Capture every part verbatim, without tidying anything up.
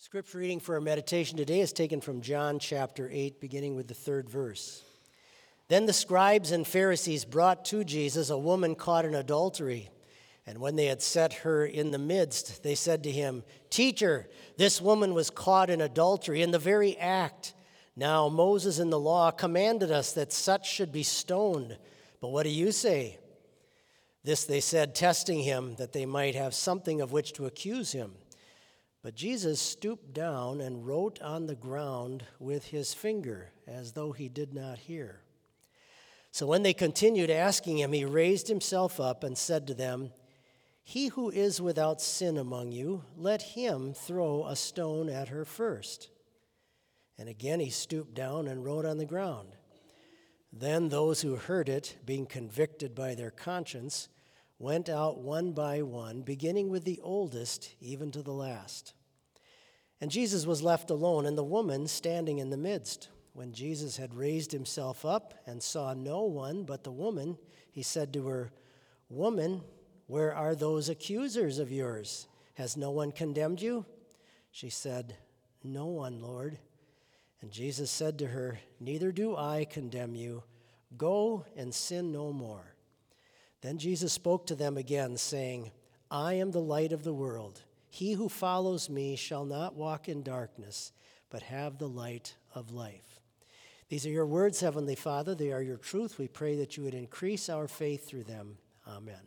Scripture reading for our meditation today is taken from John chapter eight, beginning with the third verse. Then the scribes and Pharisees brought to Jesus a woman caught in adultery. And when they had set her in the midst, they said to him, "Teacher, this woman was caught in adultery in the very act. Now Moses in the law commanded us that such should be stoned. But what do you say?" This they said, testing him, that they might have something of which to accuse him. But Jesus stooped down and wrote on the ground with his finger, as though he did not hear. So when they continued asking him, he raised himself up and said to them, "He who is without sin among you, let him throw a stone at her first." And again he stooped down and wrote on the ground. Then those who heard it, being convicted by their conscience, went out one by one, beginning with the oldest, even to the last. And Jesus was left alone, and the woman standing in the midst. When Jesus had raised himself up and saw no one but the woman, he said to her, "Woman, where are those accusers of yours? Has no one condemned you?" She said, "No one, Lord." And Jesus said to her, "Neither do I condemn you. Go and sin no more." Then Jesus spoke to them again, saying, "I am the light of the world. He who follows me shall not walk in darkness, but have the light of life." These are your words, Heavenly Father. They are your truth. We pray that you would increase our faith through them. Amen.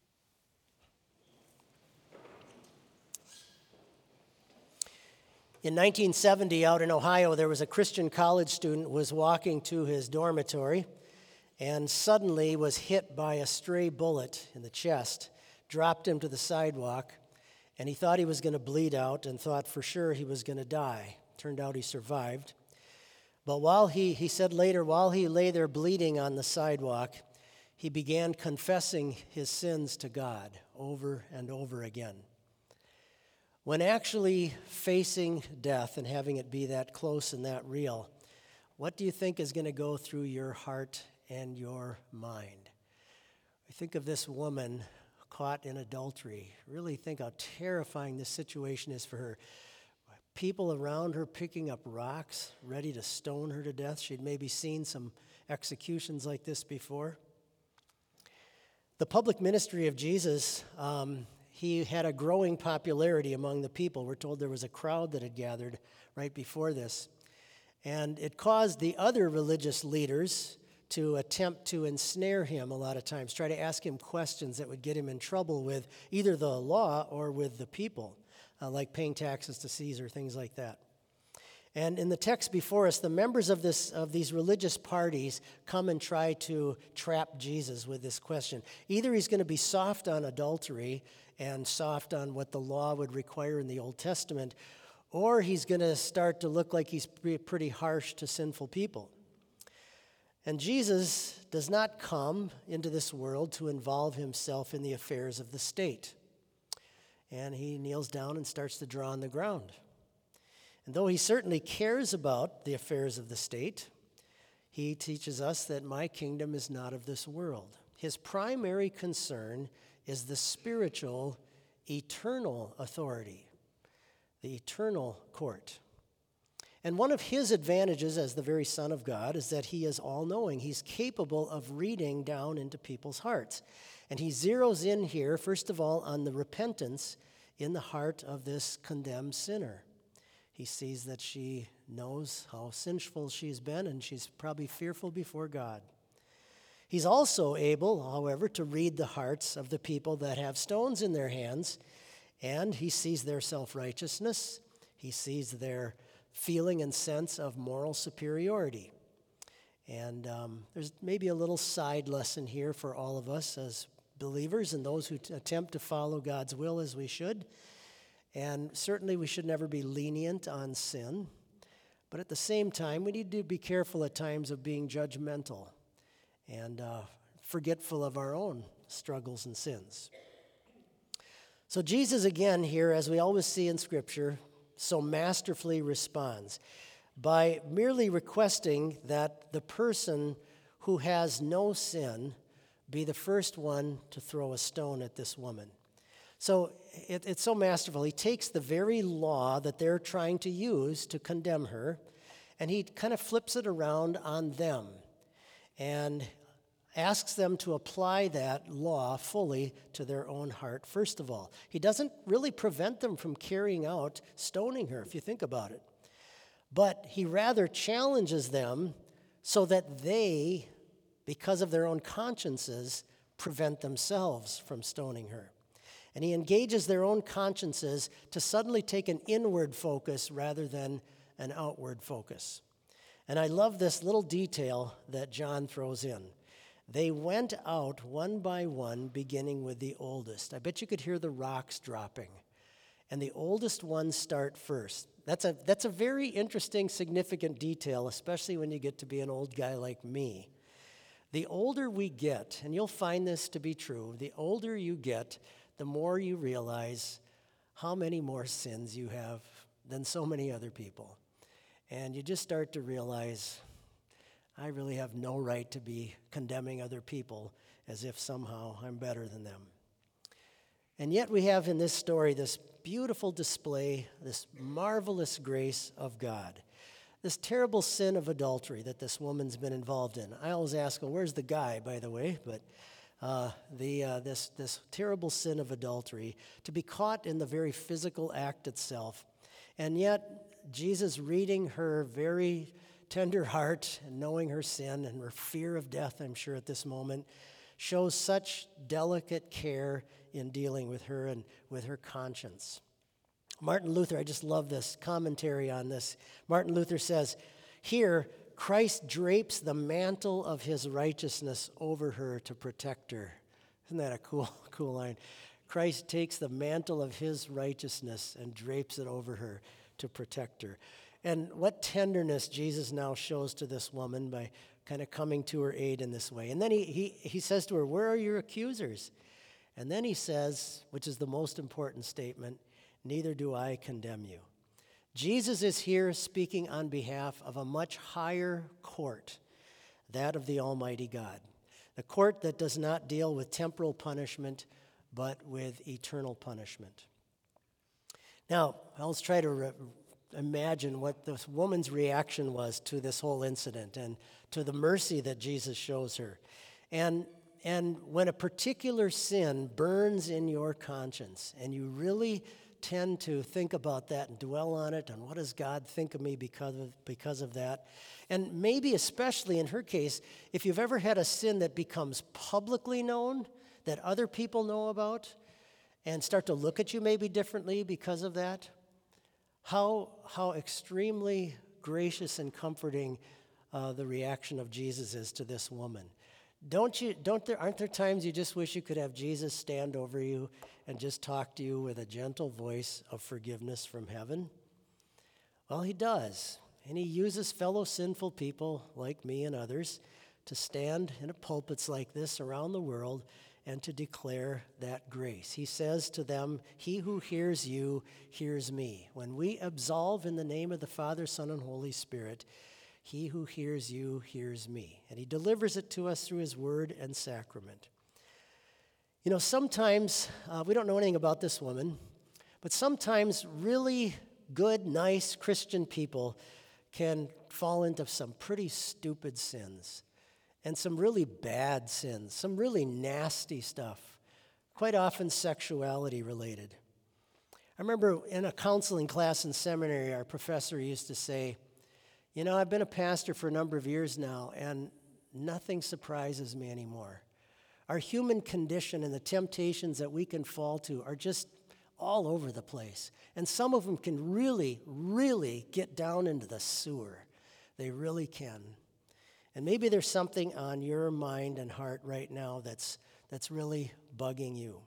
In nineteen seventy, out in Ohio, there was a Christian college student who was walking to his dormitory and suddenly was hit by a stray bullet in the chest, dropped him to the sidewalk, and he thought he was going to bleed out and thought for sure he was going to die. Turned out he survived. But while he, he said later, while he lay there bleeding on the sidewalk, he began confessing his sins to God over and over again. When actually facing death and having it be that close and that real, what do you think is going to go through your heart and your mind? I think of this woman caught in adultery. Really think how terrifying this situation is for her. People around her picking up rocks, ready to stone her to death. She'd maybe seen some executions like this before. The public ministry of Jesus, um, he had a growing popularity among the people. We're told there was a crowd that had gathered right before this. And it caused the other religious leaders to attempt to ensnare him a lot of times, try to ask him questions that would get him in trouble with either the law or with the people, uh, like paying taxes to Caesar, things like that. And in the text before us, the members of this of these religious parties come and try to trap Jesus with this question. Either he's going to be soft on adultery and soft on what the law would require in the Old Testament, or he's going to start to look like he's pretty harsh to sinful people. And Jesus does not come into this world to involve himself in the affairs of the state. And he kneels down and starts to draw on the ground. And though he certainly cares about the affairs of the state, he teaches us that my kingdom is not of this world. His primary concern is the spiritual, eternal authority, the eternal court. And one of his advantages as the very Son of God is that he is all-knowing. He's capable of reading down into people's hearts. And he zeroes in here, first of all, on the repentance in the heart of this condemned sinner. He sees that she knows how sinful she's been, and she's probably fearful before God. He's also able, however, to read the hearts of the people that have stones in their hands, and he sees their self-righteousness. He sees their feeling and sense of moral superiority. And um, there's maybe a little side lesson here for all of us as believers and those who t- attempt to follow God's will as we should. And certainly we should never be lenient on sin. But at the same time, we need to be careful at times of being judgmental and uh, forgetful of our own struggles and sins. So Jesus, again here, as we always see in Scripture, so masterfully responds by merely requesting that the person who has no sin be the first one to throw a stone at this woman. So it, it's so masterful. He takes the very law that they're trying to use to condemn her, and he kind of flips it around on them and asks them to apply that law fully to their own heart, first of all. He doesn't really prevent them from carrying out stoning her, if you think about it. But he rather challenges them so that they, because of their own consciences, prevent themselves from stoning her. And he engages their own consciences to suddenly take an inward focus rather than an outward focus. And I love this little detail that John throws in. They went out one by one, beginning with the oldest. I bet you could hear the rocks dropping. And the oldest ones start first. That's a, that's a very interesting, significant detail, especially when you get to be an old guy like me. The older we get, and you'll find this to be true, the older you get, the more you realize how many more sins you have than so many other people. And you just start to realize, I really have no right to be condemning other people as if somehow I'm better than them. And yet we have in this story this beautiful display, this marvelous grace of God. This terrible sin of adultery that this woman's been involved in. I always ask, well, where's the guy, by the way? But uh, the uh, this this terrible sin of adultery, to be caught in the very physical act itself. And yet, Jesus reading her very tender heart and knowing her sin and her fear of death, I'm sure, at this moment, shows such delicate care in dealing with her and with her conscience. Martin Luther, I just love this commentary on this. Martin Luther says, here, Christ drapes the mantle of his righteousness over her to protect her. Isn't that a cool, cool line? Christ takes the mantle of his righteousness and drapes it over her to protect her. And what tenderness Jesus now shows to this woman by kind of coming to her aid in this way. And then he, he, he says to her, where are your accusers? And then he says, which is the most important statement, neither do I condemn you. Jesus is here speaking on behalf of a much higher court, that of the Almighty God. The court that does not deal with temporal punishment, but with eternal punishment. Now, let's try to re- imagine what this woman's reaction was to this whole incident and to the mercy that Jesus shows her. And, and when a particular sin burns in your conscience and you really tend to think about that and dwell on it and what does God think of me because of, because of that, and maybe especially in her case, if you've ever had a sin that becomes publicly known, that other people know about, and start to look at you maybe differently because of that, how, how extremely gracious and comforting uh, the reaction of Jesus is to this woman. Don't you, don't there, aren't there times you just wish you could have Jesus stand over you and just talk to you with a gentle voice of forgiveness from heaven? Well, he does. And he uses fellow sinful people like me and others to stand in pulpits like this around the world and to declare that grace. He says to them, he who hears you hears me. When we absolve in the name of the Father, Son, and Holy Spirit, he who hears you hears me. And he delivers it to us through his word and sacrament. You know, sometimes, uh, we don't know anything about this woman, but sometimes really good, nice Christian people can fall into some pretty stupid sins. And some really bad sins, some really nasty stuff, quite often sexuality related. I remember in a counseling class in seminary, our professor used to say, you know, I've been a pastor for a number of years now, and nothing surprises me anymore. Our human condition and the temptations that we can fall to are just all over the place. And some of them can really, really get down into the sewer. They really can. And maybe there's something on your mind and heart right now that's, that's really bugging you.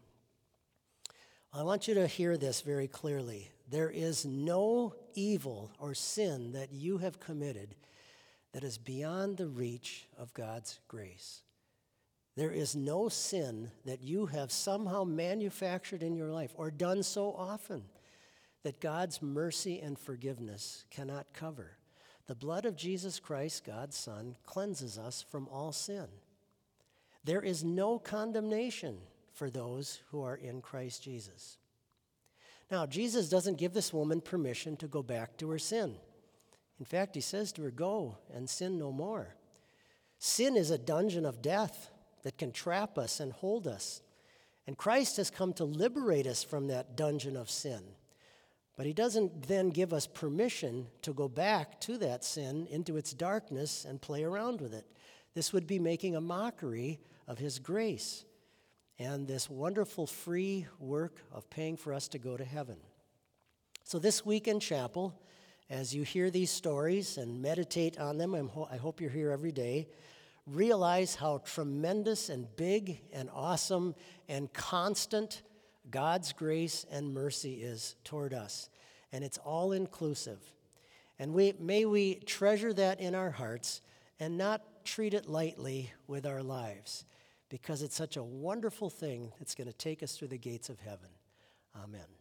I want you to hear this very clearly. There is no evil or sin that you have committed that is beyond the reach of God's grace. There is no sin that you have somehow manufactured in your life or done so often that God's mercy and forgiveness cannot cover. The blood of Jesus Christ, God's Son, cleanses us from all sin. There is no condemnation for those who are in Christ Jesus. Now, Jesus doesn't give this woman permission to go back to her sin. In fact, he says to her, "Go and sin no more." Sin is a dungeon of death that can trap us and hold us. And Christ has come to liberate us from that dungeon of sin. But he doesn't then give us permission to go back to that sin into its darkness and play around with it. This would be making a mockery of his grace and this wonderful free work of paying for us to go to heaven. So this week in chapel, as you hear these stories and meditate on them, I hope you're here every day, realize how tremendous and big and awesome and constant God's grace and mercy is toward us. And it's all inclusive. And we may we treasure that in our hearts and not treat it lightly with our lives, because it's such a wonderful thing that's going to take us through the gates of heaven. Amen.